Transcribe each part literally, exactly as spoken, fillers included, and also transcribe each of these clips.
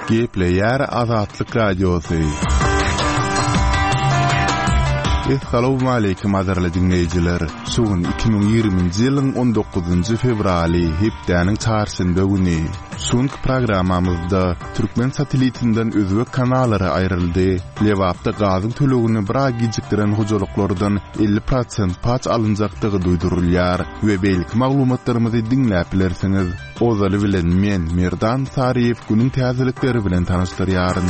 Gepleyer Azatlyk Radiosu. Assalamu alaykum adarly dinleyijiler. Sugun iki bin ýygrymynjy ýylyň on dokuzunjy fevraly hepdeniň çarşamba güni. Suňky programmamyzda Türkmen satelitinden özbek kanallary aýryldy. Lewapda gazyň tölegini bir ay gijikdiren hojalyklardan elli prosent paç alynjakdygy duýdurulýar we beýlik maglumatlarymyzy dinläp bilersiňiz. Ozaly bilen men Merdan Sariýew günüň täzelikleri bilen tanyşdyrýaryn.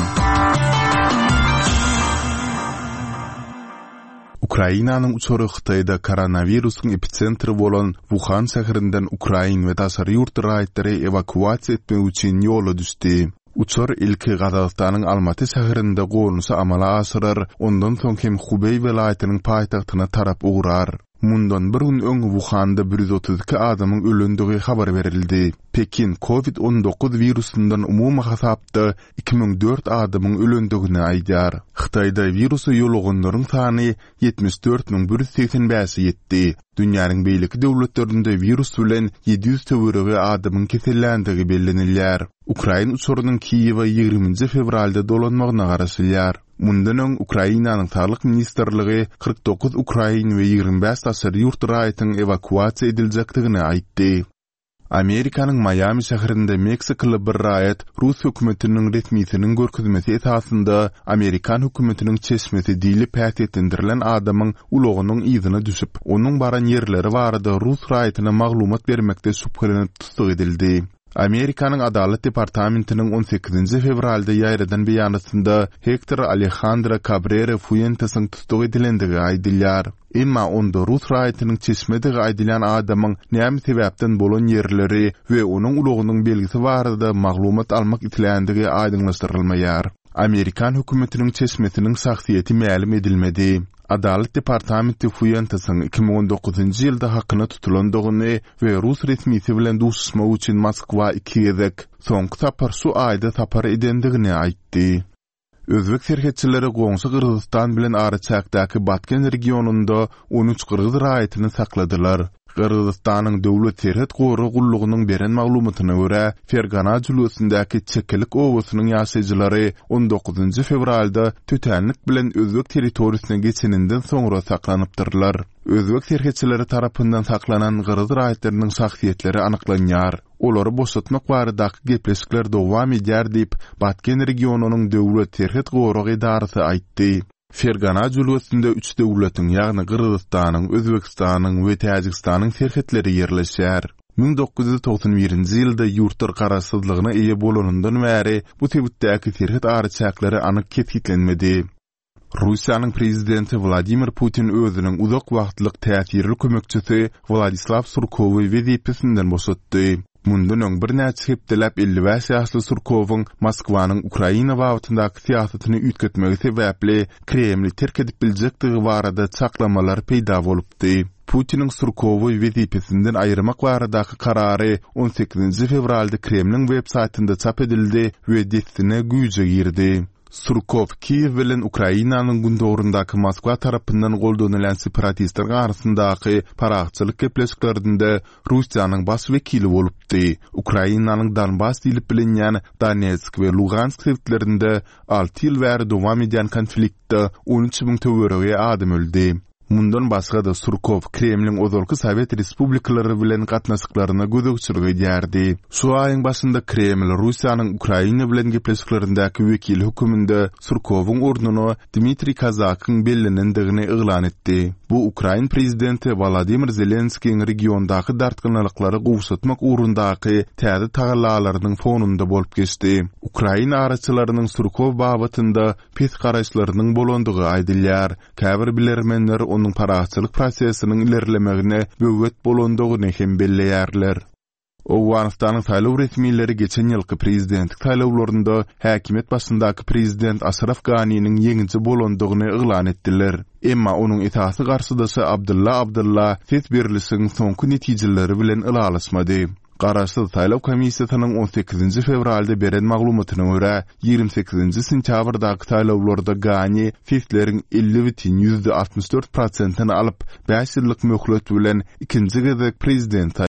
Ukrainanyň uçary Xitayda koronawirusyň epicentri bolan Wuhan şäherinden Ukrain we daşary ýurt raýatlary evakuasiýa etmek üçin ýola düşdi. Uçar ilki Gazagystanyň Almaty şäherinde golunsa amala aşyrar, ondan soň hem Hubei welaýatynyň paýtagtyna tarap uğrar. Mundan bir gün öňe Wuhanda bir yüz otuz iki adamyň ölendigi habar berildi. Pekin covid on dokuz virusundan umumy hasapda iki bin dört adamyň ölendigini aýdýar. Xitayda virusy ýoluganlaryň sany yetmiş dört bin bir yüz seksen beş ýetdi. Dünýäniň beýleki döwletlerinde virus bilen yedi yüz töwerege adamyň kesellendigi bellenilýär. Ukraina uçurunyň Kiýewa ýygrymynjy fevralda dolanmagyna garaşylýar. Mundan öň Ukrainanyň Sağlyk Ministrligi kırk dokuz Ukrain we ýygrimi beş daşary ýurt raýatynyň evakuasiýa ediljekdigini aýtdy. Amerikanyň Miami şäherinde Meksikaly bir raýat Rus hökümetiniň resmiýetiniň görkezmesi esasında Amerikan hökümetiniň çeşmesi diýilip pähtetindirilen adamyň ulağynyň ýyzyna düşüp, onuň baran ýerleri barada Rus raýatyna maglumat bermekde şüphelenip tutsak edildi. Amerikanyň Adalet Departamentiniň on sekizinji fevralda ýaýradan beýanatynda Hector Alejandro Cabrera Fuentesyň tutsak edilendigi aýdylýar. Emma onda Rus raýatynyň çeşmedigi aýdylan adamyň näme sebäpden bolan ýerleri we onuň ulağynyň belgisi barada maglumat almak itilendigi aýdyňlaşdyrylmaýar. Amerikan hökümetiniň çeşmesiniň şahsiýeti ma'lum edilmedi. Adalet Departamenti Fuentesyň iki bin on dokuzunjy ýylda hakyna tutulandygyny we Rus resmiýeti bilen duşuşma üçin Moskwa iki gezek soňky tapar şu aýda tapar edendigini aýtdy. Özbek serhetçileri goňşy Kyrgyzstan bilen araçakdaky Batken regionunda on üç Kyrgyz raýatyny sakladylar. Kyrgyzstanyň döwlet serhet gowy gullugynyň beren maglumatyna görä, Fergana julusyndäki çekilik owasynyň ýaşaýjylary on dokuzunjy fevralda tötenlik bilen özbek territoriýasyna geçeninden soňra saklanypdyrlar. Özbek serhetçileri tarapyndan saklanan Kyrgyz raýatlarynyň şahsiýetleri anyklanýar. Olary boşatmak baradaky gepleşikler dowam edýär diýip Batken regionunyň döwlet serhet gowy idarasy aýtdy. Fergana julusyna üç döwletiň, ýagny Kyrgyzstanyň, Özbekistanyň we Täjikistanyň serhetleri ýerleşýär. bin dokuz yüz togsan birinji ýylda ýurtlar garaşsyzlygyna eýe bolanyndan bäri bu sebäpdäki serhet araçaklary anyk ketgitlenmedi. Russiýanyň prezidenti Vladimir Putin özüniň uzak wagtlyk täsirli kömekçisi Vladislav Surkowy wezipesinden boşatdy. Mundan öň bir näçe hepdelap elli beş ýaşly Surkowyň Moskwanyň Ukraina wagtyndaky siýasatyny üýtgetmegi sebäpli Kremli terk edip biljekdigi barada çaklamalar peýda bolupdy. Putiniň Surkowy wezipesinden aýyrmak baradaky karary on sekizinji fevralda Kremliň web saýtynda çap edildi we destine güýje girdi. Surkov Kiýew bilen Ukrainanyň gündogrundaky Moskwa tarapyndan goldanylan separatistler arasyndaky paragçylyk gepleşiklerinde Russiýanyň baş wekili bolupdy. Ukrainanyň Donbas diýilip bilinýän Donetsk we Lugansk şeherlerinde alty ýyl bäri dowam edýän konfliktde on üç bin töwerege adam öldi. Mundan başga da Surkov Kremliň ozalky Sowet respublikalary bilen gatnaşyklaryna gözegçilik edýärdi. Şu aýyň başynda Kreml Russiýanyň Ukraina bilen gepleşiklerindäki wekil höküminde Surkowyň ornuny Dmitri Kazakyň bellenendigini eglan etdi. Bu Ukraina prezidenti Volodymyr Zelenskiň regiondaky dartgynlykları gowşatmak ugrundaky täze tagallalarynyň fonunda bolup geçdi. Ukraina araçylarynyň Surkow babatynda pes garaşlarynyň bolandygy aýdylýar. Käbir bilermenler onuň paragçylyk prosesiniň ilerlemegine böwet bolandygyny hem belleýärler. Owganystanyň saýlaw resmiýetleri geçen ýylky prezidentlik saýlawlarynda häkimet başyndaky prezident Ashraf Ganinyň ýeňinçi bolandygyny eglan etdiler. Emma onuň esasy garşydaşy Abdulla Abdulla ses berilişiniň soňky netijeleri bilen ılalaşmady. Garaşsyz saýlaw komissiýasynyň on sekizinji fevralda beren maglumatyna görä, ýygrimi sekizinji sentýabrdaky saýlawlarda Gani sesleriň elli bitin yüzde altmış dört prosentini alyp beş ýyllyk möhlet bilen ikinji gezek prezident